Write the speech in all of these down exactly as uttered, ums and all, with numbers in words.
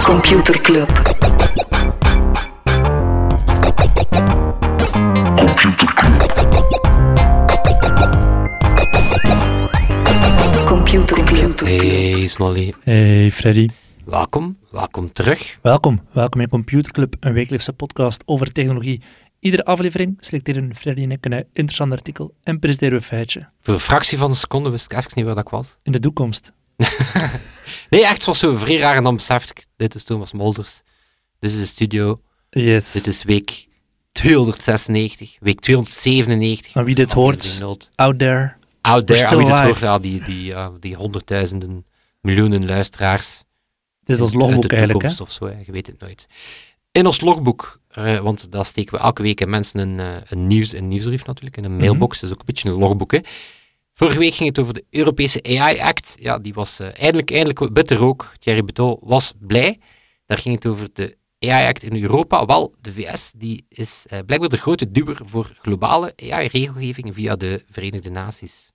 Computer Club. Computer Club. Hey Smolly. Hey Freddy. Welkom, welkom terug. Welkom, welkom in Computer Club, een wekelijkse podcast over technologie. Iedere aflevering selecteren Freddy en ik een interessant artikel en presenteren we een feitje. Voor een fractie van een seconde wist ik even niet waar dat was. In de toekomst. Nee, echt, het was zo vrij raar en dan besefte ik, dit is Thomas Molders. Dit is de studio. Yes. Dit is week tweehonderdzesennegentig, week tweehonderdzevenennegentig. Maar wie dit hoort, out there. Out there, still wie dit alive. hoort, ja, die, die, ja, die honderdduizenden, miljoenen luisteraars. Dit is ons uit de logboek eigenlijk, hè? toekomst of zo, hè, je weet het nooit. In ons logboek, uh, want daar steken we elke week in mensen een, uh, een, nieuws, een nieuwsbrief natuurlijk, in een mailbox, dat is ook een beetje een logboek, hè. Vorige week ging het over de Europese A I-act. Ja, die was uh, eindelijk, eindelijk bitter ook. Thierry Beteau was blij. Daar ging het over de A I-act in Europa. Wel, de V S die is uh, blijkbaar de grote duwer voor globale A I-regelgeving via de Verenigde Naties.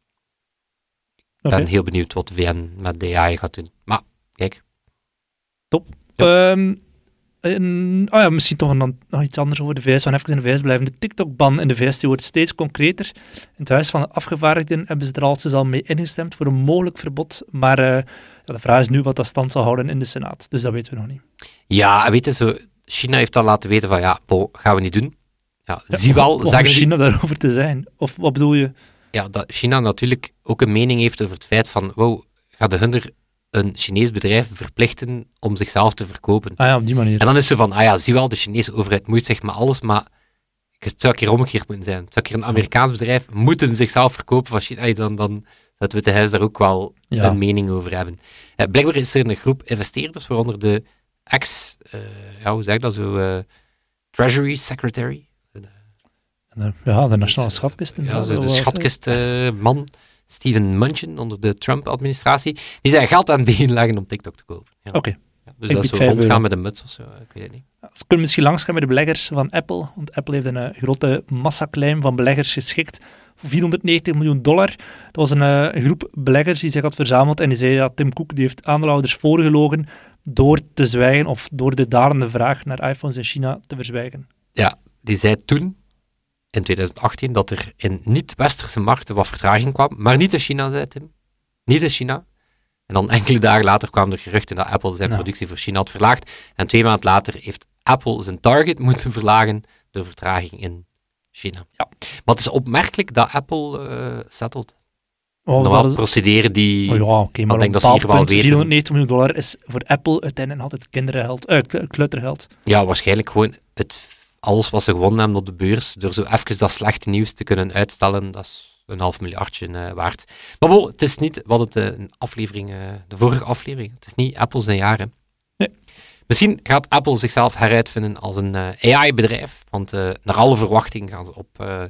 Ik Okay. ben heel benieuwd wat de V N met de A I gaat doen. Maar, kijk. Top. Ja. Um, en, oh ja, misschien toch een, nog iets anders over de V S. We gaan even in de V S blijven. De TikTok-ban in de V S die wordt steeds concreter. In het Huis van de Afgevaardigden hebben ze er al, al mee ingestemd voor een mogelijk verbod. Maar uh, ja, de vraag is nu wat dat stand zal houden in de Senaat. Dus dat weten we nog niet. Ja, weet je, zo, China heeft al laten weten van, ja, bo, gaan we niet doen. Ja, Ja, zie wel, om zeggen die... China daarover te zijn. Of wat bedoel je? Ja, dat China natuurlijk ook een mening heeft over het feit van, wow, gaat de hunder een Chinees bedrijf verplichten om zichzelf te verkopen? Ah ja, op die manier. En dan is ze van, ah ja, zie wel, de Chinese overheid moet zich met alles, maar het zou een keer omgekeerd moeten zijn. Het zou een keer een Amerikaans bedrijf moeten zichzelf verkopen van China, dan, dan zou het Witte Huis daar ook wel Ja. een mening over hebben. Eh, blijkbaar is er een groep investeerders, waaronder de ex, uh, ja, hoe zeg ik dat zo, uh, Treasury Secretary. En de- Ja, de Nationale Schatkist. Ja, inderdaad, zo de was, hè. schatkistman, Steven Mnuchin, onder de Trump-administratie, die zijn geld aan het beleggen om TikTok te kopen. Ja. Oké. Ja, dus Ik dat bied zo vijf rondgaan euro. met een muts of zo, ik weet het niet. Ze kunnen misschien langsgaan bij de beleggers van Apple, want Apple heeft een uh, grote massaclaim van beleggers geschikt voor vierhonderdnegentig miljoen dollar. Dat was een, uh, een groep beleggers die zich had verzameld en die zei dat Tim Cook die heeft aandeelhouders voorgelogen door te zwijgen of door de dalende vraag naar iPhones in China te verzwijgen. Ja, die zei toen, in twintig achttien, dat er in niet-westerse markten wat vertraging kwam, maar niet in China, zei Tim. Niet in China. En dan enkele dagen later kwamen er geruchten dat Apple zijn Nou. productie voor China had verlaagd. En twee maanden later heeft Apple zijn target moeten verlagen door vertraging in China. Ja. Maar het is opmerkelijk dat Apple uh, settelt. Oh, Normaal dat is... procederen die... oh ja, oké, maar ik denk op dat ze een hier wel bepaald punt, weten. vierhonderdnegentig miljoen dollar is voor Apple uiteindelijk altijd kindergeld, eh, kl- kluttergeld. Ja, waarschijnlijk gewoon het, alles wat ze gewonnen hebben op de beurs, door zo even dat slechte nieuws te kunnen uitstellen, dat is een half miljardje uh, waard. Maar bon, het is niet, wat het uh, een aflevering, uh, de vorige aflevering, het is niet Apple zijn jaren. Nee. Misschien gaat Apple zichzelf heruitvinden als een uh, A I-bedrijf, want uh, naar alle verwachting gaan ze op uh,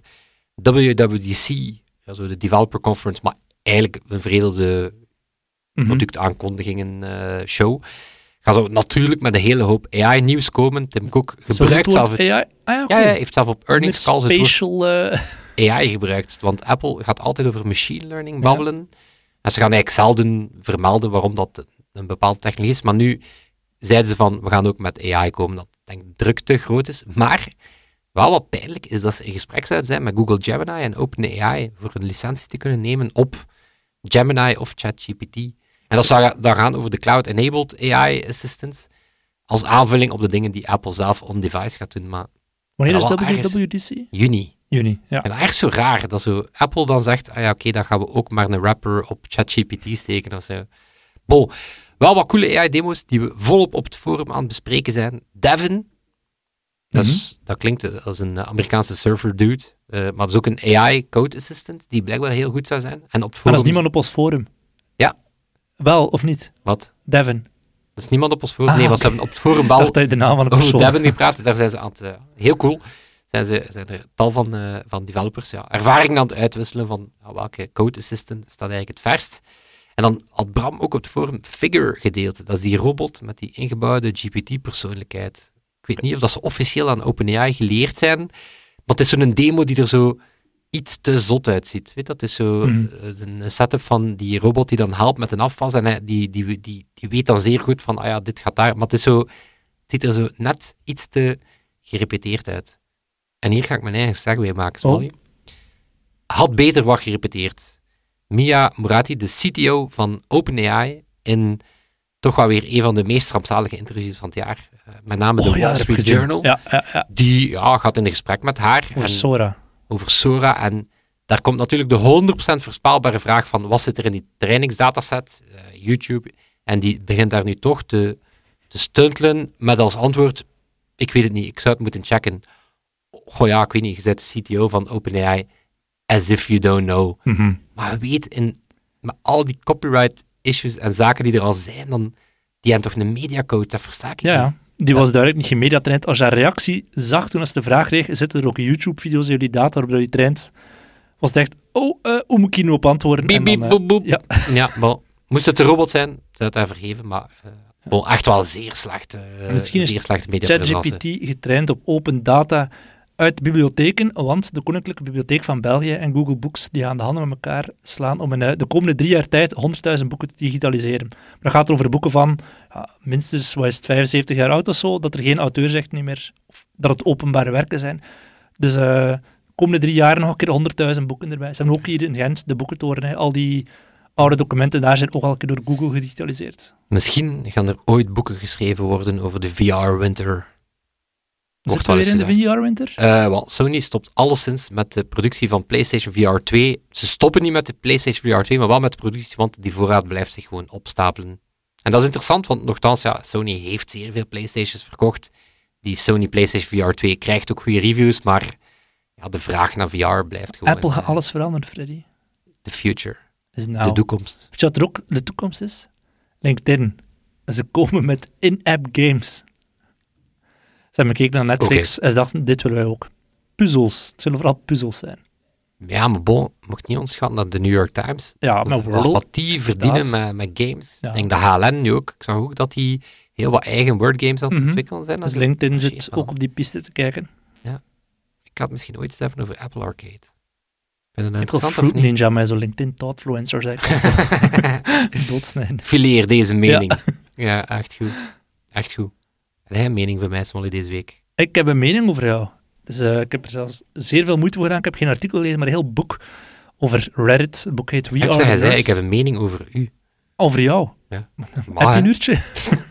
W W D C, ja, zo de Developer Conference, maar eigenlijk een veredelde Mhm. productaankondigingen uh, show, gaan ze natuurlijk met een hele hoop A I-nieuws komen. Tim Cook Zo is gebruikt het woord zelf... Het, A I? Ah ja, oké. ja, hij heeft zelf op earnings calls het woord Spatial, uh, A I gebruikt, want Apple gaat altijd over machine learning babbelen. En ze gaan eigenlijk zelden vermelden waarom dat een bepaalde technologie is. Maar nu zeiden ze van, we gaan ook met A I komen, dat denk ik druk te groot is. Maar, wel wat pijnlijk is dat ze in gesprek zouden zijn met Google Gemini en OpenAI voor een licentie te kunnen nemen op Gemini of ChatGPT. En dat zou dan gaan over de cloud-enabled A I assistants, als aanvulling op de dingen die Apple zelf on-device gaat doen. Maar wanneer is Ja, wel ergens- W W D C? juni. Juni, ja. En dat is echt zo raar, dat zo Apple dan zegt, ah ja, oké, dan gaan we ook maar een wrapper op ChatGPT steken of zo. Bon, wel wat coole A I-demo's die we volop op het forum aan het bespreken zijn. Devin, dat, is, dat klinkt als een Amerikaanse surfer dude, uh, maar dat is ook een A I-code assistant die blijkbaar heel goed zou zijn. En op het Maar forum... dat is niemand op ons forum. Ja. Wel, of niet? Wat? Devin. Dat is niemand op ons forum. Ah, nee, want oké. ze hebben op het forum Dat wel is de naam van een over persoon. Devin gepraat. Daar zijn ze aan het... Uh, heel cool. Zijn, ze, zijn er tal van, uh, van developers ja, ervaring aan het uitwisselen van ja, welke code assistant staat eigenlijk het verst. En dan had Bram ook op het forum Figure gedeeld. Dat is die robot met die ingebouwde G P T-persoonlijkheid. Ik weet niet of dat ze officieel aan OpenAI geleerd zijn, maar het is zo'n demo die er zo iets te zot uitziet. Weet, dat is zo Mm. een setup van die robot die dan helpt met een afwas en hij, die, die, die, die weet dan zeer goed van, ah ja, dit gaat daar. Maar het, is zo, het ziet er zo net iets te gerepeteerd uit. En hier ga ik mijn eigen segue maken, Smolly. Oh. Had beter wat gerepeteerd. Mia Murati, de C T O van OpenAI, in toch wel weer een van de meest rampzalige interviews van het jaar. Uh, met name de Oh, ja, Wall dat heb Street ik gezien. Journal. Ja, ja, ja. Die ja, gaat in een gesprek met haar. Over en, Sora. over Sora. En daar komt natuurlijk de honderd procent voorspelbare vraag van wat zit er in die trainingsdataset, uh, YouTube. En die begint daar nu toch te, te stuntelen met als antwoord, ik weet het niet, ik zou het moeten checken. Goh ja, ik weet niet, je bent de C T O van OpenAI, as if you don't know. Mm-hmm. Maar je weet, in, met al die copyright issues en zaken die er al zijn, dan, die hebben toch een mediacode, dat versta ik Ja, niet. ja. Die was duidelijk niet gemediatraind. Als je haar reactie zag toen als de vraag kreeg, zitten er ook YouTube-video's in jullie data waarop die traint, was het echt, oh, uh, hoe moet ik hier nu op antwoorden? Biep, En dan, biep, uh, boep, boep. ja. Ja, maar moest het de robot zijn, zou het daar vergeven, maar uh, bon, echt wel zeer slecht, uh, Misschien is zeer slechte mediapresentatie. ChatGPT getraind op open data uit bibliotheken, want de Koninklijke Bibliotheek van België en Google Books die gaan de handen met elkaar slaan om in uh, de komende drie jaar tijd honderdduizend boeken te digitaliseren. Maar dat gaat over boeken van ja, minstens wat is het, vijfenzeventig jaar oud of zo, dat er geen auteursrecht niet meer, of dat het openbare werken zijn. Dus uh, de komende drie jaar nog een keer honderdduizend boeken erbij. Ze hebben ook hier in Gent de boekentoren, hè. Al die oude documenten daar zijn ook al een keer door Google gedigitaliseerd. Misschien gaan er ooit boeken geschreven worden over de V R-winter. Zit er weer in de V R-winter? Uh, want Sony stopt alleszins met de productie van PlayStation V R twee. Ze stoppen niet met de PlayStation V R twee, maar wel met de productie, want die voorraad blijft zich gewoon opstapelen. En dat is interessant, want nogthans, ja, Sony heeft zeer veel PlayStations verkocht. Die Sony PlayStation V R twee krijgt ook goede reviews, maar ja, de vraag naar V R blijft gewoon... Apple gaat alles veranderen, Freddy. The future. Is nou. De toekomst. Weet je wat er ook de toekomst is? LinkedIn. Ze komen met in-app games. Ze hebben gekeken naar Netflix okay. en ze dachten, dit willen wij ook. Puzzels. Het zullen vooral puzzels zijn. Ja, maar bon, mocht niet onderschatten dat de New York Times... Ja, met wat, wat die verdienen met, met games. Ja. Ik denk dat H L N nu ook... Ik zag ook dat die heel wat eigen wordgames aan het mm-hmm. ontwikkelen zijn. Dus LinkedIn zit van. ook op die piste te kijken. Ja. Ik had misschien ooit eens even over Apple Arcade. Vind je dat Apple Fruit Ninja, maar zo LinkedIn Thoughtfluencer, zeg ik. Doodsnijden. Fileer deze mening. Ja. ja, echt goed. Echt goed. Heb jij een mening voor mij, Smolly, deze week? Ik heb een mening over jou. Dus, uh, ik heb er zelfs zeer veel moeite voor gedaan. Ik heb geen artikel gelezen, maar een heel boek over Reddit. Het boek heet We ik Are zei, the zei, Ik heb een mening over u. Over jou? Ja. Heb je een uurtje?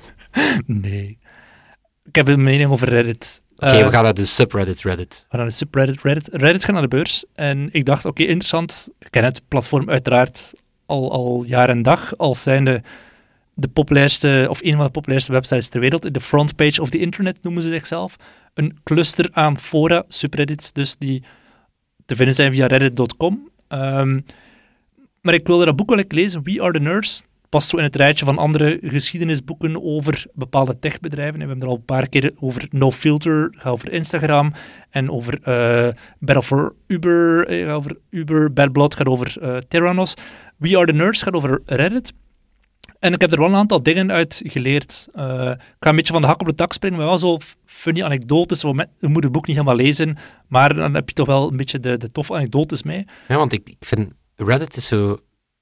nee. Ik heb een mening over Reddit. Oké, okay, uh, we gaan naar de subreddit Reddit. We gaan naar de subreddit Reddit. Reddit gaat naar de beurs. En ik dacht, oké, okay, interessant. Ik ken het platform uiteraard al, al jaar en dag. Als zijnde de populairste, of een van de populairste websites ter wereld. De frontpage of the internet noemen ze zichzelf. Een cluster aan fora, subreddits, dus die te vinden zijn via reddit dot com. Um, maar ik wilde dat boek wel lezen, We Are the Nerds. Past zo in het rijtje van andere geschiedenisboeken over bepaalde techbedrijven. We hebben er al een paar keer over No Filter, gaat over Instagram. En over uh, Battle for Uber, gaat over Uber. Bad Blood gaat over uh, Theranos. We Are the Nerds gaat over Reddit. En ik heb er wel een aantal dingen uit geleerd. Uh, ik ga een beetje van de hak op de tak springen, maar wel zo funny anekdotes. Je moet het boek niet helemaal lezen, maar dan heb je toch wel een beetje de, de toffe anekdotes mee. Ja, want ik, ik vind Reddit is zo...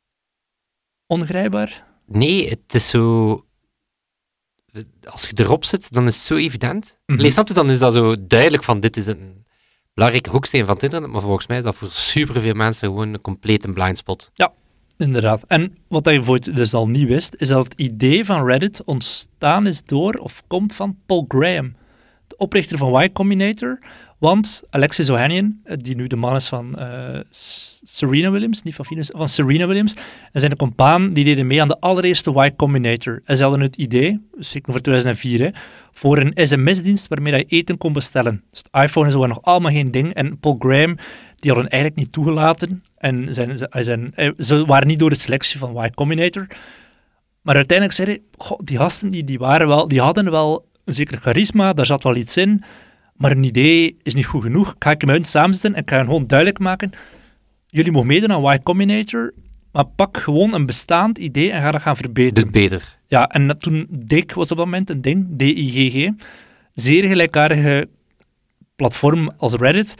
Ongrijpbaar? Nee, het is zo... Als je erop zit, dan is het zo evident. Mm-hmm. Lees, snap je, dan is dat zo duidelijk van dit is een belangrijke hoeksteen van het internet, maar volgens mij is dat voor superveel mensen gewoon een complete blindspot. Ja. Inderdaad. En wat je bijvoorbeeld dus al niet wist, is dat het idee van Reddit ontstaan is door, of komt van Paul Graham, de oprichter van Y Combinator. Want Alexis Ohanian, die nu de man is van uh, Serena Williams, niet van Venus, van Serena Williams, en zijn compaan, die deden mee aan de allereerste Y Combinator. En ze hadden het idee, dus ik voor tweeduizend vier, hè, voor een sms-dienst waarmee je eten kon bestellen. Dus de iPhone is zo nog allemaal geen ding. En Paul Graham, die hadden eigenlijk niet toegelaten. En zijn, zijn, ze waren niet door de selectie van Y Combinator. Maar uiteindelijk zeiden goh, die gasten die, die, waren wel, die hadden wel een zeker charisma, daar zat wel iets in. Maar een idee is niet goed genoeg. Ik ga ik met hen samenzetten en ik ga hen gewoon duidelijk maken. Jullie mogen meedoen aan Y Combinator, maar pak gewoon een bestaand idee en ga dat gaan verbeteren. Doe beter. Ja, en dat, toen D I G was op dat moment een ding, D I G G. Zeer gelijkaardige platform als Reddit.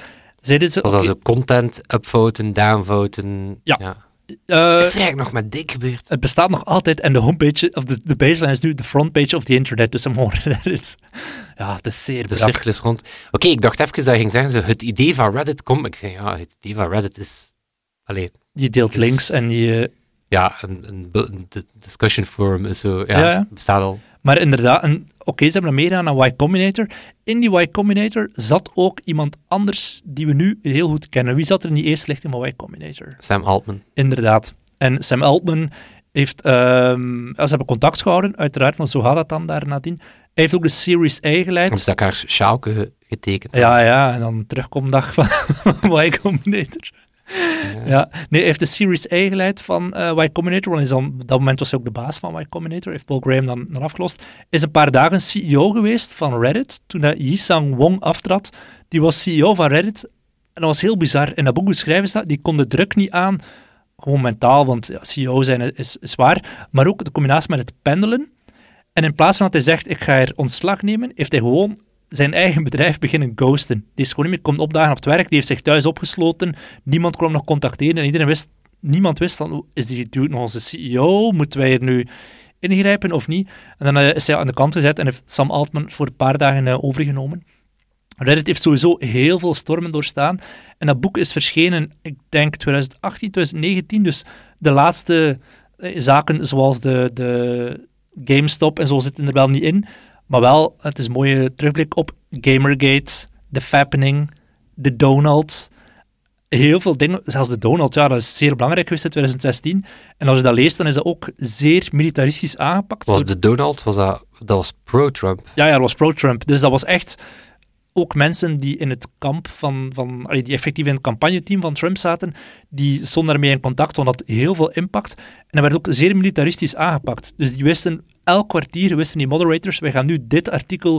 zeiden ze... Was okay, dat zo content, upvoten, downvoten? Ja. ja. Uh, is er eigenlijk nog met dik gebeurd? Het bestaat nog altijd en de homepage, of de, de baseline is nu de frontpage of the internet, dus gewoon Reddit. Ja, het is zeer De brak. cirkel is rond. Oké, okay, ik dacht even dat je ging zeggen, zo, het idee van Reddit komt. Ik zei, ja, het idee van Reddit is... Allee, je deelt is, links en je... Ja, een, een, een discussion forum is zo, ja, ja, ja. bestaat al. Maar inderdaad, oké, okay, ze hebben er meegedaan aan Y Combinator. In die Y Combinator zat ook iemand anders die we nu heel goed kennen. Wie zat er in die eerste lichting van Y Combinator? Sam Altman. Inderdaad. En Sam Altman heeft... Um, ze hebben contact gehouden, uiteraard, want zo gaat dat dan daar nadien. Hij heeft ook de Series A geleid. Op elkaar sjaalke getekend. Ja, ja, en dan terugkomdag van Y Combinator. Ja. ja, nee, hij heeft de Series A geleid van uh, Y Combinator, want is dan, op dat moment was hij ook de baas van Y Combinator, heeft Paul Graham dan, dan afgelost. Is een paar dagen C E O geweest van Reddit, toen dat Yi-Sang Wong aftrad. Die was C E O van Reddit, en dat was heel bizar. In dat boek beschrijven ze dat, die kon de druk niet aan, gewoon mentaal, want ja, C E O zijn is, is zwaar, maar ook de combinatie met het pendelen. En in plaats van dat hij zegt, ik ga er ontslag nemen, heeft hij gewoon zijn eigen bedrijf beginnen ghosten. Die is gewoon niet meer komen opdagen op het werk, die heeft zich thuis opgesloten, niemand kon hem nog contacteren en iedereen wist, niemand wist dan, is die dude nog onze C E O, moeten wij er nu ingrijpen of niet? En dan uh, is hij aan de kant gezet en heeft Sam Altman voor een paar dagen uh, overgenomen. Reddit heeft sowieso heel veel stormen doorstaan en dat boek is verschenen, ik denk twintig achttien, twintig negentien, dus de laatste uh, zaken zoals de, de GameStop en zo zitten er wel niet in. Maar wel, het is een mooie terugblik op Gamergate, The Fappening, de Donald. Heel veel dingen, zelfs de Donald, ja, dat is zeer belangrijk geweest in twintig zestien. En als je dat leest, dan is dat ook zeer militaristisch aangepakt. Was de Donald, was dat, dat was pro-Trump? Ja, ja, dat was pro-Trump. Dus dat was echt ook mensen die in het kamp van, van allee, die effectief in het campagneteam van Trump zaten, die stonden daarmee in contact, want dat had heel veel impact. En dat werd ook zeer militaristisch aangepakt. Dus die wisten, elk kwartier wisten die moderators, wij gaan nu dit artikel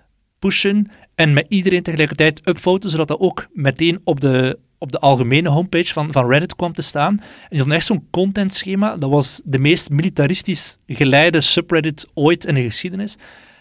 pushen en met iedereen tegelijkertijd upvoten, zodat dat ook meteen op de, op de algemene homepage van, van Reddit kwam te staan. En die hadden echt zo'n contentschema, dat was de meest militaristisch geleide subreddit ooit in de geschiedenis.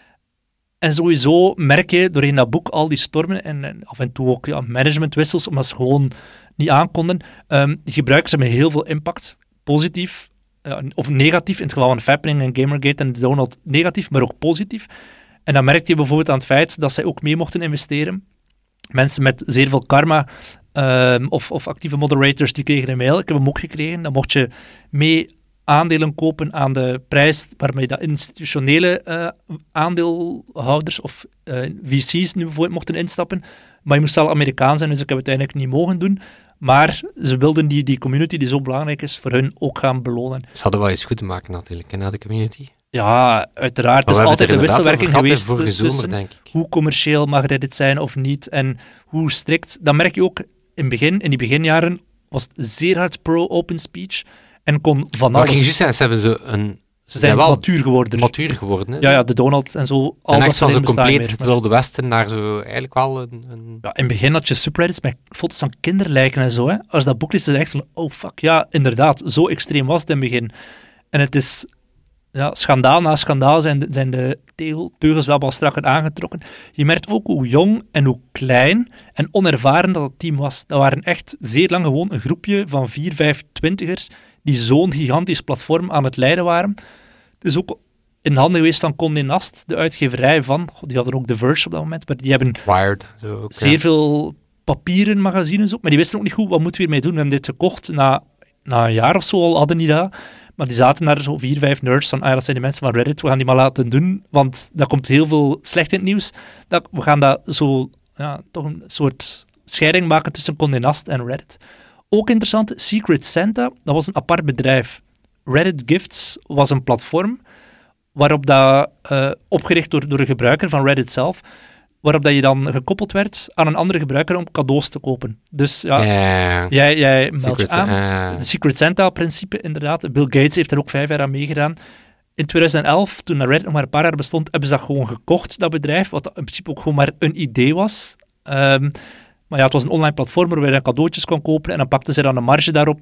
En sowieso merk je doorheen dat boek al die stormen en, en af en toe ook ja, managementwissels, omdat ze gewoon niet aankonden. Um, die gebruikers hebben heel veel impact, positief uh, of negatief, in het geval van Fappening en Gamergate en Donald negatief, maar ook positief. En dan merkte je bijvoorbeeld aan het feit dat zij ook mee mochten investeren. Mensen met zeer veel karma um, of, of actieve moderators, die kregen een mail. Ik heb hem ook gekregen. Dan mocht je mee aandelen kopen aan de prijs waarmee dat institutionele uh, aandeelhouders of uh, V C's nu bijvoorbeeld mochten instappen. Maar je moest wel Amerikaan zijn, dus ik heb het eigenlijk niet mogen doen. Maar ze wilden die, die community die zo belangrijk is, voor hun ook gaan belonen. Ze hadden wel eens goed te maken natuurlijk, naar de community. Ja, uiteraard. Het is altijd een wisselwerking geweest gezomer, tussen denk ik. Hoe commercieel mag Reddit zijn of niet en hoe strikt. Dat merk je ook in het begin. In die beginjaren was het zeer hard pro-open speech en kon van maar alles. Maar ik ging juist zeggen, ze hebben zo een... Ze zijn, zijn wel matuur geworden. Matuur geworden, hè? Ja, ja, de Donald en zo. Al en dat echt van zo compleet meer, het Wilde Westen naar zo eigenlijk wel een... een... Ja, in het begin had je subreddits met foto's van kinderlijken en zo. Hè. Als dat boek leest, is het echt van, oh fuck, ja, inderdaad, zo extreem was het in het begin. En het is... Ja, schandaal na schandaal zijn de, zijn de tegel, teugels wel wat strakker aangetrokken. Je merkt ook hoe jong en hoe klein en onervaren dat het team was. Dat waren echt zeer lang gewoon een groepje van vier, vijf twintigers die zo'n gigantisch platform aan het leiden waren. Het is ook in handen geweest van Condé Nast, de uitgeverij van, die hadden ook The Verge op dat moment, maar die hebben Wired, zo ook, zeer ja. veel papieren magazines op, maar die wisten ook niet goed, wat moeten we hiermee doen? We hebben dit gekocht, na, na een jaar of zo al hadden die dat. Maar die zaten daar zo vier, vijf nerds van, ah, dat zijn die mensen van Reddit, we gaan die maar laten doen, want daar komt heel veel slecht in het nieuws. Dat, we gaan dat zo, ja, toch een soort scheiding maken tussen Condé Nast en Reddit. Ook interessant, Secret Santa, dat was een apart bedrijf. Reddit Gifts was een platform waarop dat, uh, opgericht door, door de gebruiker van Reddit zelf, waarop dat je dan gekoppeld werd aan een andere gebruiker om cadeaus te kopen. Dus ja, yeah. jij, jij meldt je aan. Uh. De Secret Santa-principe, inderdaad. Bill Gates heeft er ook vijf jaar aan meegedaan. In twintig elf, toen Reddit nog maar een paar jaar bestond, hebben ze dat gewoon gekocht, dat bedrijf, wat in principe ook gewoon maar een idee was. Um, maar ja, het was een online platform waar je dan cadeautjes kon kopen en dan pakten ze dan een marge daarop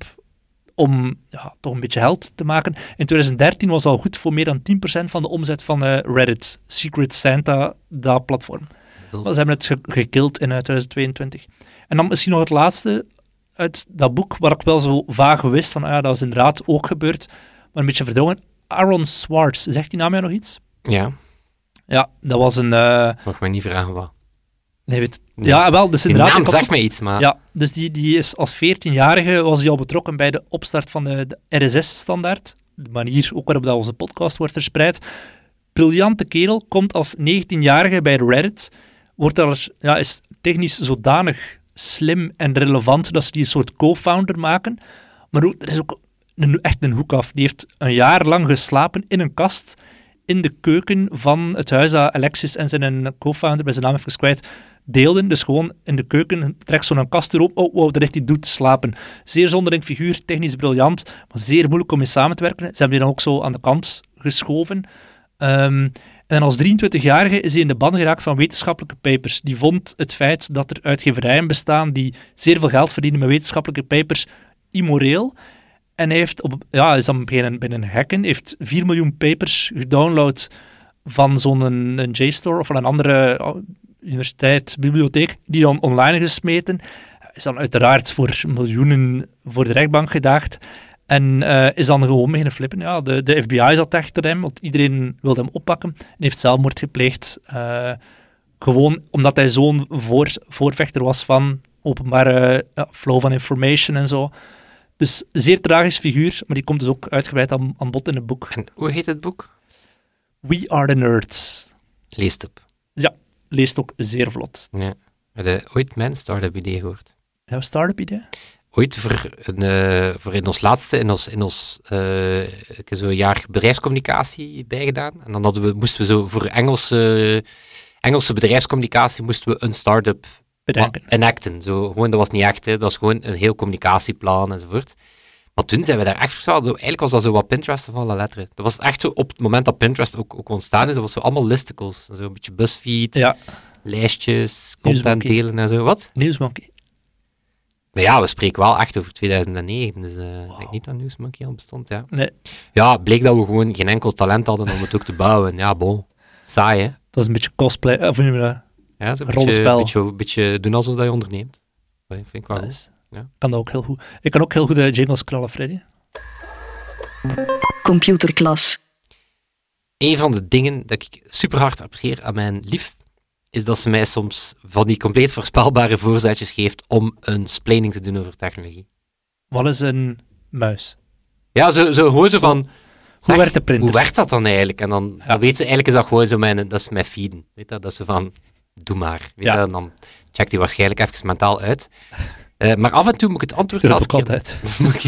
om ja, toch een beetje geld te maken. In twintig dertien was al goed voor meer dan tien procent van de omzet van uh, Reddit. Secret Santa, dat platform. Maar ze hebben het ge- gekild in uh, twintig tweeëntwintig. En dan misschien nog het laatste uit dat boek, waar ik wel zo vaag wist van, ah ja, dat is inderdaad ook gebeurd, maar een beetje verdrongen. Aaron Swartz, zegt die naam jou nog iets? Ja. Ja, dat was een... Uh... Mag mij niet vragen wat. Nee, weet... nee. Ja, wel, dus die inderdaad... naam zegt ook... mij iets, maar... Ja, dus die, die is als veertienjarige was hij al betrokken bij de opstart van de, de R S S-standaard. De manier ook waarop dat onze podcast wordt verspreid. Briljante kerel, komt als negentienjarige bij Reddit, wordt daar, ja, is technisch zodanig slim en relevant dat ze die een soort co-founder maken. Maar ook, er is ook een, echt een hoek af. Die heeft een jaar lang geslapen in een kast in de keuken van het huis dat Alexis en zijn co-founder, bij zijn naam even kwijt, deelden. Dus gewoon in de keuken, trekt zo'n kast erop, oh wow, daar heeft hij doet te slapen. Zeer zonderling figuur, technisch briljant, maar zeer moeilijk om mee samen te werken. Ze hebben die dan ook zo aan de kant geschoven. Um, en als drieëntwintigjarige is hij in de ban geraakt van wetenschappelijke papers. Die vond het feit dat er uitgeverijen bestaan die zeer veel geld verdienen met wetenschappelijke papers immoreel. En hij heeft op, ja, is dan beginnen, binnen hacken, heeft vier miljoen papers gedownload van zo'n een, een JSTOR of van een andere uh, universiteit, bibliotheek, die dan online gesmeten. Is dan uiteraard voor miljoenen voor de rechtbank gedaagd. En uh, is dan gewoon beginnen flippen. Ja, de, de F B I zat achter hem, want iedereen wilde hem oppakken. En heeft zelfmoord gepleegd. Uh, gewoon omdat hij zo'n voor, voorvechter was van openbare uh, flow van information en zo. Dus een zeer tragisch figuur, maar die komt dus ook uitgebreid aan, aan bod in het boek. En hoe heet het boek? We Are the Nerds. Leest op. Ja, leest ook zeer vlot. Ja. Heb je ooit mijn start-up idee gehoord? Jouw start-up idee? Ooit voor, een, uh, voor in ons laatste, in ons, in ons uh, zo'n jaar bedrijfscommunicatie bijgedaan. En dan hadden we, moesten we zo voor Engelse, Engelse bedrijfscommunicatie moesten we een start-up bedenken. enacten. Zo, gewoon, dat was niet echt, hè. Dat was gewoon een heel communicatieplan enzovoort. Maar toen zijn we daar echt verstaan. Eigenlijk was dat zo wat Pinterest van alle letteren. Dat was echt zo op het moment dat Pinterest ook, ook ontstaan is, dat was zo allemaal listicles. Zo een beetje BuzzFeed, ja. lijstjes, content delen en zo. Wat? Newsmonkey. Maar ja, we spreken wel echt over tweeduizend negen, dus uh, wow. Ik denk niet dat Newsmonkey al bestond, ja. Nee. Ja, bleek dat we gewoon geen enkel talent hadden om het ook te bouwen. Ja, bon. Saai, hè? Het was een beetje cosplay, of noem je dat? Ja, zo'n beetje, beetje, beetje doen alsof dat je onderneemt. Dat vind ik wel nice. Goed. Ja. Kan dat ook heel goed. Ik kan ook heel goed de jingles knallen, Freddy. Computerklas. Een van de dingen dat ik super hard apprecieer aan mijn lief, is dat ze mij soms van die compleet voorspelbare voorzetjes geeft om een splaining te doen over technologie. Wat is een muis? Ja, zo, zo gewoon zo van... Hoe werkt de printer? Hoe werkt dat dan eigenlijk? En dan, ja. dan weet ze, eigenlijk is dat gewoon zo mijn, dat is mijn feeden. Weet dat, dat is zo van, doe maar. Weet ja. dat, en dan checkt hij waarschijnlijk even mentaal uit. Uh, maar af en toe moet ik het antwoord zelf... altijd.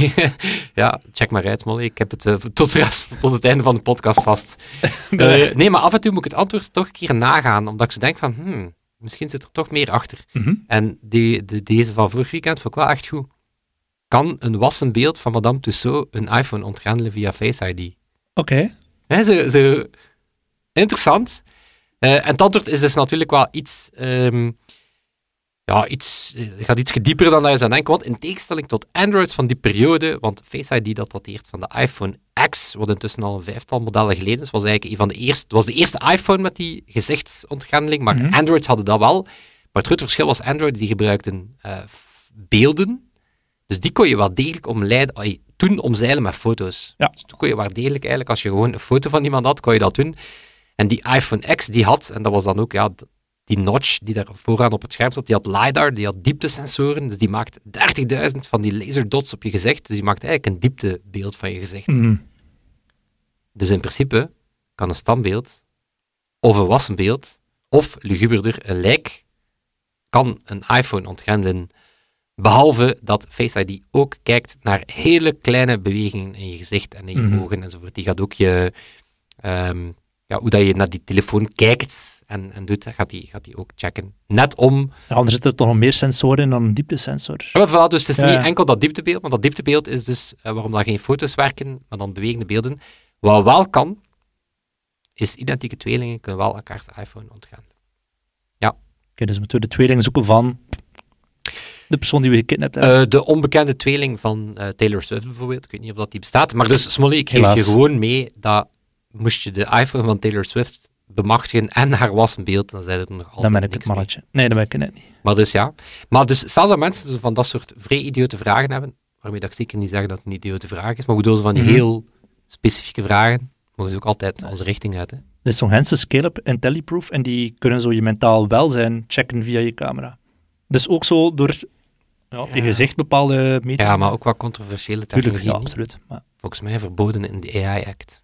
Ja, check maar uit, Molly. Ik heb het uh, tot, rest, tot het einde van de podcast vast. nee. Uh, nee, maar af en toe moet ik het antwoord toch een keer nagaan, omdat ik zo denk van, hmm, misschien zit er toch meer achter. Mm-hmm. En die, de, deze van vorig weekend vond ik wel echt goed. Kan een wassen beeld van Madame Tussauds een iPhone ontgrendelen via Face I D? Oké. Okay. Zo, zo interessant. Uh, en het antwoord is dus natuurlijk wel iets... Um, Ja, iets, het gaat iets dieper dan dat je zou denken, want in tegenstelling tot Android van die periode, want Face I D dat dateert van de iPhone X, wat intussen al een vijftal modellen geleden is, was eigenlijk een van de eerste, was de eerste iPhone met die gezichtsontgrendeling, maar mm-hmm. Android hadden dat wel. Maar het grote verschil was Android, die gebruikten uh, beelden, dus die kon je wel degelijk omleiden, ay, toen omzeilen met foto's. Ja. Dus toen kon je wel degelijk eigenlijk, als je gewoon een foto van iemand had, kon je dat doen. En die iPhone X, die had, en dat was dan ook, ja... Die notch die daar vooraan op het scherm zat, die had LiDAR, die had dieptesensoren, dus die maakt dertigduizend van die laserdots op je gezicht, dus die maakt eigenlijk een dieptebeeld van je gezicht. Mm. Dus in principe kan een standbeeld, of een wassen beeld, of luguberder, een lijk, kan een iPhone ontgrendelen, behalve dat Face I D ook kijkt naar hele kleine bewegingen in je gezicht en in je mm. ogen enzovoort. Die gaat ook je... Um, Ja, hoe dat je naar die telefoon kijkt en, en doet, gaat die, gaat die ook checken. Net om... Ja, er zitten toch nog meer sensoren in dan een dieptesensor. Ja, voilà, dus het is ja. niet enkel dat dieptebeeld, maar dat dieptebeeld is dus uh, waarom dan geen foto's werken, maar dan bewegende beelden. Wat wel kan, is identieke tweelingen kunnen wel elkaars iPhone ontgaan. Ja. Oké, okay, dus moeten we de tweeling zoeken van de persoon die we gekidnapt hebben? Uh, de onbekende tweeling van uh, Taylor Swift bijvoorbeeld. Ik weet niet of dat die bestaat. Maar dus, Smolly, ik geef Helaas. je gewoon mee dat... moest je de iPhone van Taylor Swift bemachtigen en haar wassen beeld, dan zijn het nog altijd Dan ben ik niks het mannetje. Nee, dat ben ik net niet. mee. Maar dus ja. Maar dus, stel dat mensen zo van dat soort vrij idiote vragen hebben, waarmee dat ik zeker niet zeg dat het een idiote vraag is, maar ik bedoel zo van die Mhm. heel specifieke vragen, mogen ze ook altijd onze richting uit. Hè. Er is zo'n Hense Scale-up IntelliProof en die kunnen zo je mentaal welzijn checken via je camera. Dus ook zo door ja, op je Ja. gezicht bepaalde metingen. Ja, maar ook wat controversiële Tuurlijk, technologie. ja, niet. absoluut. Maar, Volgens mij verboden in de A I-act.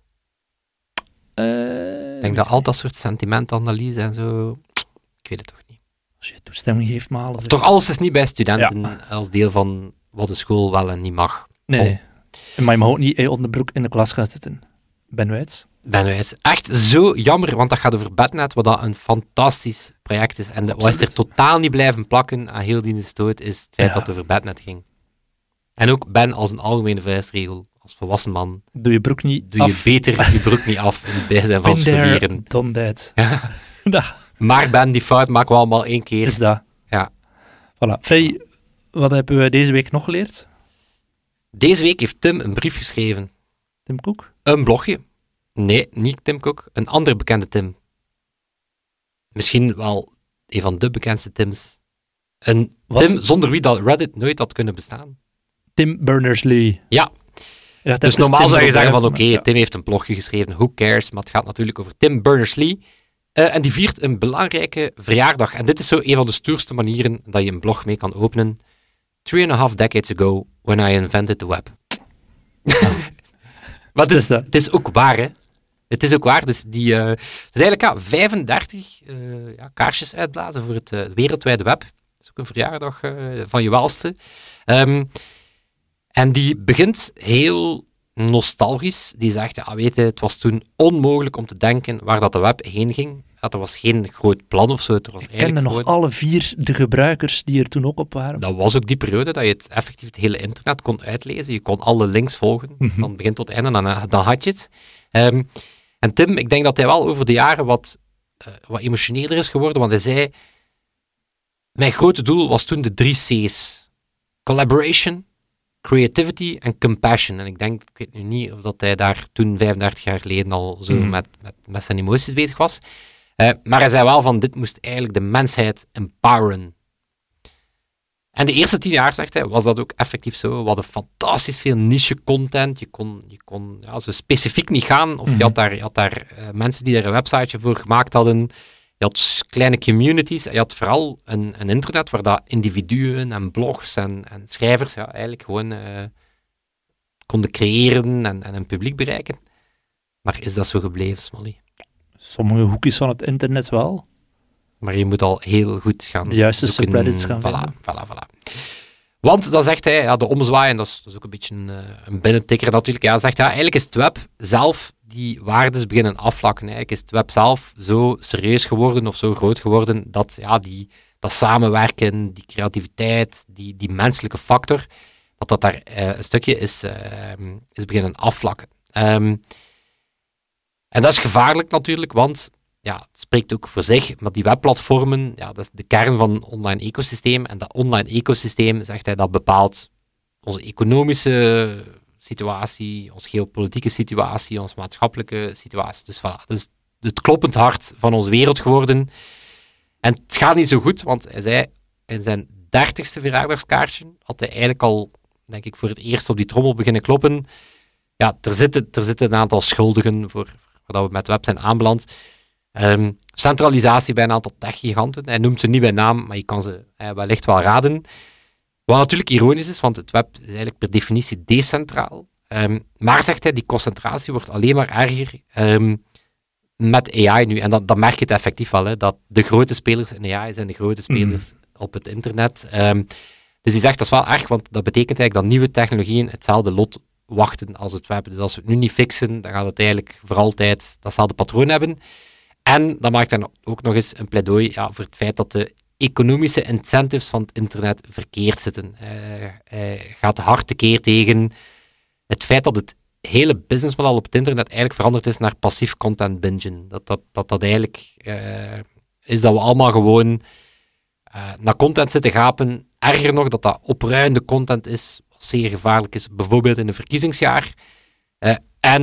eh, Ik denk dat al dat soort sentimentanalyse en zo, ik weet het toch niet. als je toestemming geeft, maar alles. Toch alles is niet bij studenten als deel van wat de school wel en niet mag. Nee, Oh. nee. Maar je mag ook niet in onderbroek in de klas gaan zitten. Ben Wijts. Ben Wijts. Echt zo jammer, want dat gaat over Bednet, wat dat een fantastisch project is. En de- wat is er Absoluut. totaal niet blijven plakken aan heel die stoot, is het feit Ja. dat het over Bednet ging. En ook Ben als een algemene vuistregel, als volwassen man, Doe je broek niet doe af. je beter je broek niet af in het bijzijn van Been there, scholieren. done that. Ja. Dat Maar Ben, die fout maken we allemaal één keer. is dat. Ja. Voilà. Freddy, wat hebben we deze week nog geleerd? Deze week heeft Tim een brief geschreven. Tim Cook? Een blogje. Nee, niet Tim Cook. Een andere bekende Tim. Misschien wel een van de bekendste Tims. Een Wat? Tim zonder wie dat Reddit nooit had kunnen bestaan. Tim Berners-Lee. Ja, Ik dacht dus even normaal Tim zou je zeggen van Robert, oké, maar ja. Tim heeft een blogje geschreven, who cares, maar het gaat natuurlijk over Tim Berners-Lee. Eh, en die viert een belangrijke verjaardag. En dit is zo een van de stoerste manieren dat je een blog mee kan openen. Three and a half decades ago, when I invented the web. Maar het is, is dat. het is ook waar, hè. Het is ook waar. Dus die, eh, het is eigenlijk ja, vijfendertig eh, ja, kaarsjes uitblazen voor het eh, wereldwijde web. Dat is ook een verjaardag eh, van je welste. Ehm, en die begint heel nostalgisch. Die zegt, ja, weet je, het was toen onmogelijk om te denken waar dat de web heen ging. Ja, er was geen groot plan of zo. Er was Ik kende eigenlijk nog gewoon- alle vier de gebruikers die er toen ook op waren. Dat was ook die periode dat je het effectief het hele internet kon uitlezen. Je kon alle links volgen, Mhm. van begin tot einde, dan, dan had je het. Ehm, en Tim, ik denk dat hij wel over de jaren wat, eh, wat emotioneler is geworden, want hij zei, mijn grote doel was toen de drie C's. Collaboration, creativity en compassion. En ik denk, ik weet nu niet of dat hij daar toen vijfendertig jaar geleden al zo Mhm. met, met, met zijn emoties bezig was. Eh, maar hij zei wel van, dit moest eigenlijk de mensheid empoweren. En de eerste tien jaar, zegt hij, was dat ook effectief zo. We hadden fantastisch veel niche-content. Je kon, je kon ja, zo specifiek niet gaan. Of Mhm. je had daar, je had daar eh, mensen die daar een websiteje voor gemaakt hadden. Je had s- kleine communities. En je had vooral een, een internet waar dat individuen en blogs en, en schrijvers ja, eigenlijk gewoon eh, konden creëren en, en een publiek bereiken. Maar is dat zo gebleven, Smally? Sommige hoekjes van het internet wel. Maar je moet al heel goed gaan De juiste zoeken. subreddits gaan voilà, vinden. Voilà, voilà. Want dan zegt hij, ja, de omzwaai, en dat is, dat is ook een beetje een, eh, een binnentikker natuurlijk, ja, hij zegt, ja, eigenlijk is het web zelf die waardes beginnen afvlakken. Eigenlijk is het web zelf zo serieus geworden of zo groot geworden dat ja, die, dat samenwerken, die creativiteit, die, die menselijke factor, dat dat daar eh, een stukje is, eh, is beginnen afvlakken. Ehm, en dat is gevaarlijk natuurlijk, want ja, het spreekt ook voor zich, maar die webplatformen, ja, dat is de kern van een online ecosysteem. En dat online ecosysteem, zegt hij, dat bepaalt onze economische situatie, onze geopolitieke situatie, onze maatschappelijke situatie. Dus voilà, dat is het kloppend hart van onze wereld geworden. En het gaat niet zo goed, want hij zei, in zijn dertigste verjaardagskaartje had hij eigenlijk al, denk ik, voor het eerst op die trommel beginnen kloppen. Ja, er zitten, er zitten een aantal schuldigen voor, voor dat we met web zijn aanbeland. Um, centralisatie bij een aantal tech-giganten. Hij noemt ze niet bij naam, maar je kan ze eh, wellicht wel raden. Wat natuurlijk ironisch is, want het web is eigenlijk per definitie decentraal. Um, maar, zegt hij, die concentratie wordt alleen maar erger um, met A I nu. En dat, dat merk je het effectief wel, hè, dat de grote spelers in A I zijn de grote spelers mm. op het internet. Um, dus hij zegt, dat is wel erg, want dat betekent eigenlijk dat nieuwe technologieën hetzelfde lot wachten als het web. Dus als we het nu niet fixen, dan gaat het eigenlijk voor altijd datzelfde patroon hebben. En dan maakt hij ook nog eens een pleidooi ja, voor het feit dat de economische incentives van het internet verkeerd zitten. Hij, hij gaat hard tekeer tegen het feit dat het hele businessmodel op het internet eigenlijk veranderd is naar passief content bingen. Dat dat, dat, dat eigenlijk uh, is dat we allemaal gewoon uh, naar content zitten gapen. Erger nog, dat dat opruimende content is, wat zeer gevaarlijk is, bijvoorbeeld in een verkiezingsjaar. Uh, en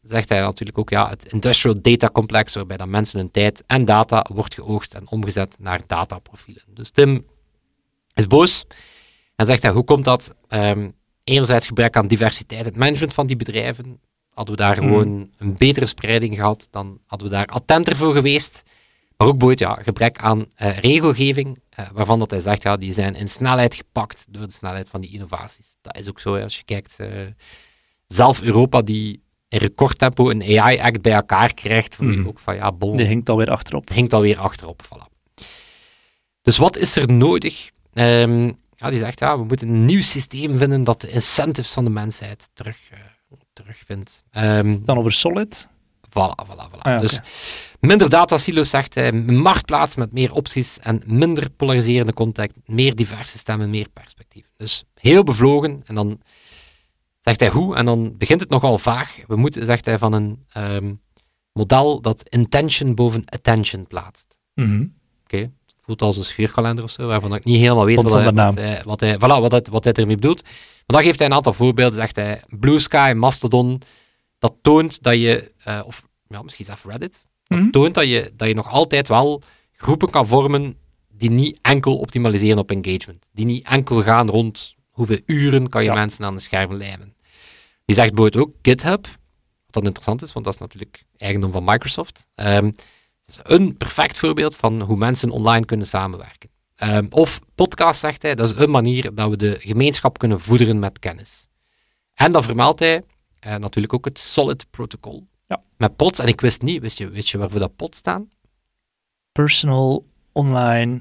zegt hij natuurlijk ook, ja, het industrial data complex, waarbij dan mensen hun tijd en data wordt geoogst en omgezet naar dataprofielen. Dus Tim is boos en zegt hij, hoe komt dat? Um, enerzijds gebrek aan diversiteit in het management van die bedrijven. Hadden we daar gewoon mm. een betere spreiding gehad, dan hadden we daar attenter voor geweest. Maar ook boeit, ja, gebrek aan uh, regelgeving, uh, waarvan dat hij zegt, ja, die zijn in snelheid gepakt door de snelheid van die innovaties. Dat is ook zo, hè, als je kijkt, uh, zelf Europa die in recordtempo een A I-act bij elkaar krijgt, voel je mm. ook van, ja, bol. Die hinkt alweer achterop. Hinkt alweer achterop, voilà. Dus wat is er nodig? Um, ja, die zegt, ja, we moeten een nieuw systeem vinden dat de incentives van de mensheid terug, uh, terugvindt. Um, is het dan over Solid? Voilà, voilà, voilà. Ah, ja, dus okay. minder datasilo's, zegt hij, een marktplaats met meer opties en minder polariserende content, meer diverse stemmen, meer perspectief. Dus heel bevlogen, en dan zegt hij hoe, en dan begint het nogal vaag. We moeten, zegt hij, van een um, model dat intention boven attention plaatst. Mm-hmm. Oké, okay. Voelt als een scheurkalender of zo, waarvan ik niet helemaal weet wat hij, wat, hij, wat, hij, voilà, wat, hij, wat hij ermee bedoelt. Maar dan geeft hij een aantal voorbeelden, zegt hij, Blue Sky, Mastodon, dat toont dat je, uh, of ja, misschien zelfs Reddit, dat mm-hmm. toont dat je, dat je nog altijd wel groepen kan vormen die niet enkel optimaliseren op engagement. Die niet enkel gaan rond hoeveel uren kan je ja. mensen aan de scherm lijmen. Die zegt bijvoorbeeld ook GitHub, wat dan interessant is, want dat is natuurlijk eigendom van Microsoft. Um, dat is een perfect voorbeeld van hoe mensen online kunnen samenwerken. Um, of podcast, zegt hij, dat is een manier dat we de gemeenschap kunnen voederen met kennis. En dan vermeldt hij uh, natuurlijk ook het Solid protocol. Ja. Met pods, en ik wist niet, wist je, wist je waarvoor dat pods staan? Personal Online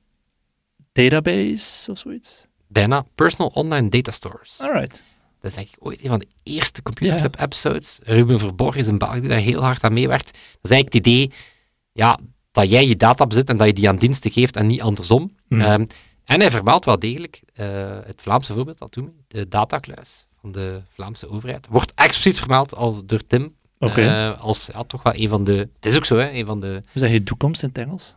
Database of zoiets? Bijna. Personal Online Data Stores. Alright. Dat is denk ik ooit een van de eerste Computerclub yeah. episodes. Ruben Verborg is een Belg die daar heel hard aan meewerkt. Dat is eigenlijk het idee ja, dat jij je data bezit en dat je die aan diensten geeft en niet andersom. Mm. Um, en hij vermeldt wel degelijk uh, het Vlaamse voorbeeld, dat doen we, de datakluis van de Vlaamse overheid. Wordt expliciet vermeld al door Tim. Okay. Uh, als ja, toch wel een van de... Het is ook zo, hè, een van de... Hoe zeg je toekomst in het Engels?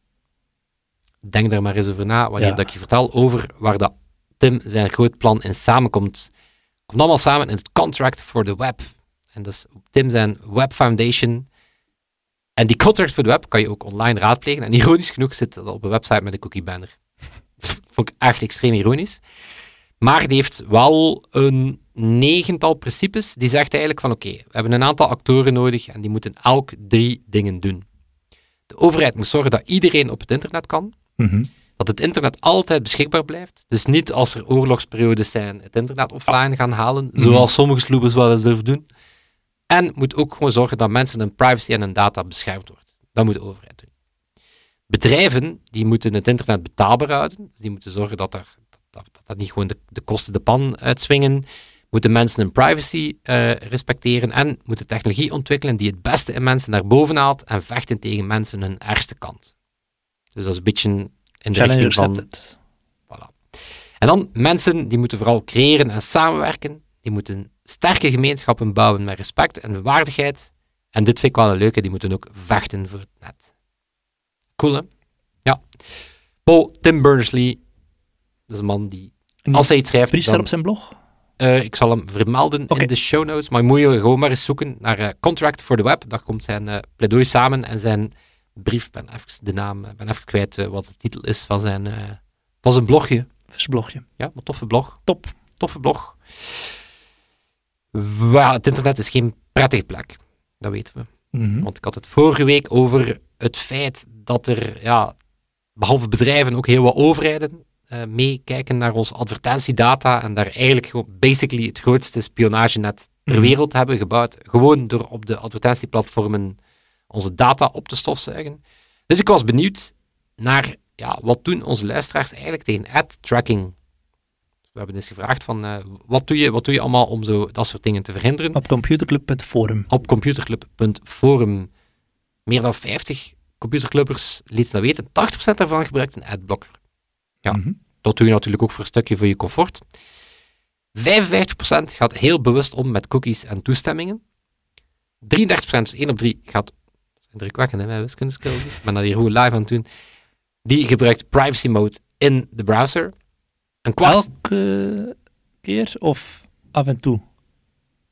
Denk daar maar eens over na, wanneer ja. dat ik je vertel over waar dat Tim zijn groot plan in samenkomt. Komt allemaal samen in het Contract for the Web. En dat is Tim zijn Web Foundation. En die Contract for the Web kan je ook online raadplegen. En ironisch genoeg zit dat op een website met een cookie banner. Vond ik echt extreem ironisch. Maar die heeft wel een negental principes. Die zegt eigenlijk van oké, okay, we hebben een aantal actoren nodig en die moeten elk drie dingen doen. De overheid moet zorgen dat iedereen op het internet kan. Mm-hmm. Dat het internet altijd beschikbaar blijft. Dus niet als er oorlogsperiodes zijn het internet offline gaan halen, mm-hmm. zoals sommige sloebers wel eens durven doen. En moet ook gewoon zorgen dat mensen hun privacy en hun data beschermd wordt. Dat moet de overheid doen. Bedrijven, die moeten het internet betaalbaar houden. Dus die moeten zorgen dat er, dat, dat, dat niet gewoon de, de kosten de pan uitswingen. Moeten mensen hun privacy uh, respecteren en moeten technologie ontwikkelen die het beste in mensen naar boven haalt en vechten tegen mensen hun ergste kant. Dus dat is een beetje in de richting van... Voilà. En dan, mensen die moeten vooral creëren en samenwerken. Die moeten sterke gemeenschappen bouwen met respect en waardigheid. En dit vind ik wel een leuke, die moeten ook vechten voor het net. Cool, hè? Ja. Paul Tim Berners-Lee, dat is een man die, als hij iets schrijft... Brief staat op zijn blog? Uh, ik zal hem vermelden okay. in de show notes, maar moet je gewoon maar eens zoeken naar uh, Contract for the Web. Daar komt zijn uh, pleidooi samen en zijn brief. Ik ben even de naam, ben even kwijt uh, wat de titel is van zijn, uh, van zijn blogje. Zijn blogje. Ja, een toffe blog. Top. Toffe blog. Well, het internet is geen prettige plek. Dat weten we. Mm-hmm. Want ik had het vorige week over het feit dat er, ja, behalve bedrijven, ook heel wat overheden uh, meekijken naar onze advertentiedata en daar eigenlijk gewoon basically het grootste spionagenet ter mm-hmm. wereld hebben gebouwd. Gewoon door op de advertentieplatformen onze data op te stofzuigen. Dus ik was benieuwd naar, ja, wat doen onze luisteraars eigenlijk tegen ad-tracking? We hebben eens gevraagd van, uh, wat, doe je, wat doe je allemaal om zo dat soort dingen te verhinderen? Op computerclub punt forum. Op computerclub punt forum. Meer dan vijftig computerclubbers lieten dat weten. tachtig procent daarvan gebruikt een adblocker. Ja, mm-hmm. Dat doe je natuurlijk ook voor een stukje voor je comfort. vijfenvijftig procent gaat heel bewust om met cookies en toestemmingen. drieëndertig procent, dus één op drie, gaat... Dat is indrukwekkend, hè, mijn wiskundeskills. Ik ben dat hier gewoon live aan het doen. Die gebruikt privacy mode in de browser. Een kwart... Elke keer of af en toe?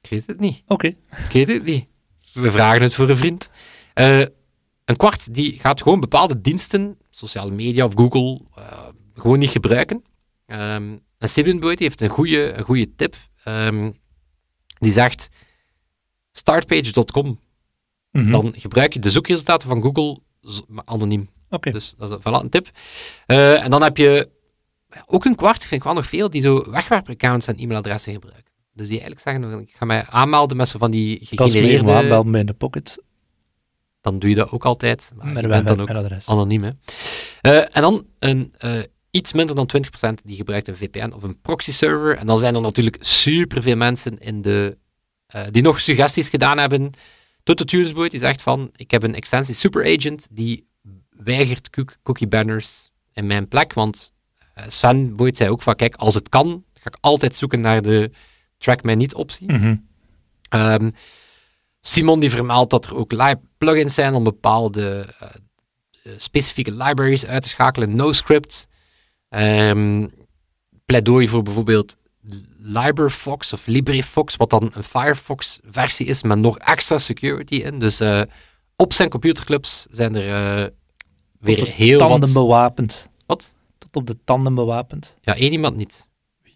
Ik weet het niet. Oké. Ik weet het niet. We vragen het voor een vriend. Uh, een kwart die gaat gewoon bepaalde diensten, sociale media of Google, uh, gewoon niet gebruiken. Um, en Simeon Boyd heeft een goede een goede tip. Um, die zegt, startpage dot com. Mm-hmm. Dan gebruik je de zoekresultaten van Google anoniem. Okay. Dus dat is voilà, een tip. Uh, en dan heb je ook een kwart, vind ik wel nog veel, die zo wegwerpaccounts en e-mailadressen gebruiken. Dus die eigenlijk zeggen, ik ga mij aanmelden met zo van die gegenereerde... Als je me aanmelden bij de Pocket. Dan doe je dat ook altijd. Maar met je bent dan ook adres. Anoniem. Hè. Uh, en dan een, uh, iets minder dan twintig procent die gebruikt een V P N of een proxy server. En dan zijn er natuurlijk superveel mensen in de, uh, die nog suggesties gedaan hebben. Toto Tunesboy die zegt van, ik heb een extensie superagent die weigert cookie banners in mijn plek, want uh, Sven Boyd zei ook van, kijk, als het kan, ga ik altijd zoeken naar de track mij niet optie. Mm-hmm. Um, Simon die vermeldt dat er ook li- plugins zijn om bepaalde uh, specifieke libraries uit te schakelen, NoScript. Um, pleidooi voor bijvoorbeeld LibreFox of LibreFox, wat dan een Firefox versie is met nog extra security in. Dus uh, op zijn computerclubs zijn er uh, weer Tot de heel tanden wat... bewapend. Wat? Tot op de tanden bewapend. Ja, één iemand niet.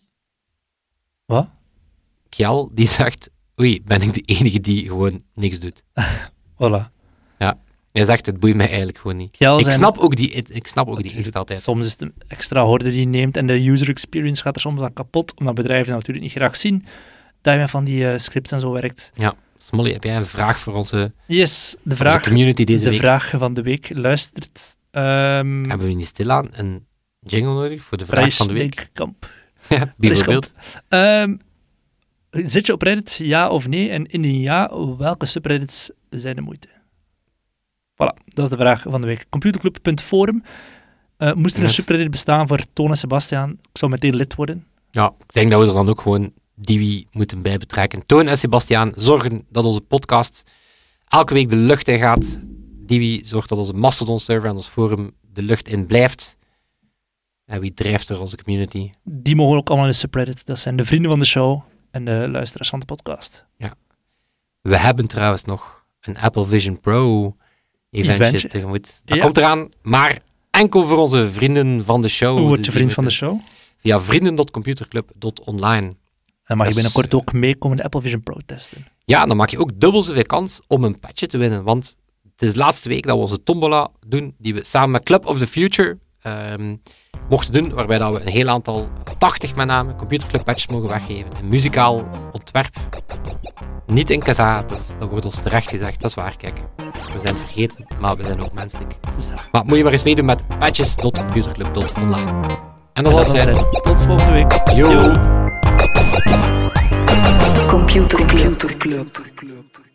Wat? Kjell, die zegt, oei, ben ik de enige die gewoon niks doet. Voilà. Ja, hij zegt, het boeit mij eigenlijk gewoon niet. Kjell Ik zijn... snap ook die, ik snap ook die ingesteldheid. Soms is het een extra horde die je neemt en de user experience gaat er soms aan kapot, omdat bedrijven natuurlijk niet graag zien dat je met van die uh, scripts en zo werkt. Ja, Smolly, heb jij een vraag voor onze, yes, de vraag, onze community deze de week? De vraag van de week luistert... Um, Hebben we niet stilaan een jingle nodig voor de vraag van de week? Kamp. Ja, bijvoorbeeld. Um, zit je op Reddit, ja of nee? En indien ja, welke subreddits zijn de moeite? Voilà, dat is de vraag van de week. computerclub punt forum. Uh, moest er een subreddit bestaan voor Toon en Sebastiaan? Ik zou meteen lid worden. Ja, ik denk dat we er dan ook gewoon Dewey moeten bij betrekken. Toon en Sebastiaan zorgen dat onze podcast elke week de lucht in gaat. Dewey zorgt dat onze Mastodon-server en ons forum de lucht in blijft. En wie drijft er onze community? Die mogen ook allemaal in de subreddit. Dat zijn de vrienden van de show en de luisteraars van de podcast. Ja. We hebben trouwens nog een Apple Vision Pro eventje, eventje. tegemoet. Dat ja. komt eraan, maar enkel voor onze vrienden van de show. Hoe word je vriend van de show? Via vrienden dot computerclub dot online. En mag je binnenkort ook meekomen de Apple Vision Pro testen? Ja, dan maak je ook dubbel zoveel kans om een patchje te winnen, want het is de laatste week dat we onze tombola doen, die we samen met Club of the Future um, mochten doen, waarbij dat we een heel aantal, tachtig met name, computerclub patches mogen weggeven. Een muzikaal ontwerp. Niet in Kazaa, dat, dat wordt ons terecht gezegd, dat is waar, kijk. We zijn vergeten, maar we zijn ook menselijk. Maar moet je maar eens meedoen met patches dot computerclub dot online. En dat was het. Tot volgende week. Yo. Computerclub.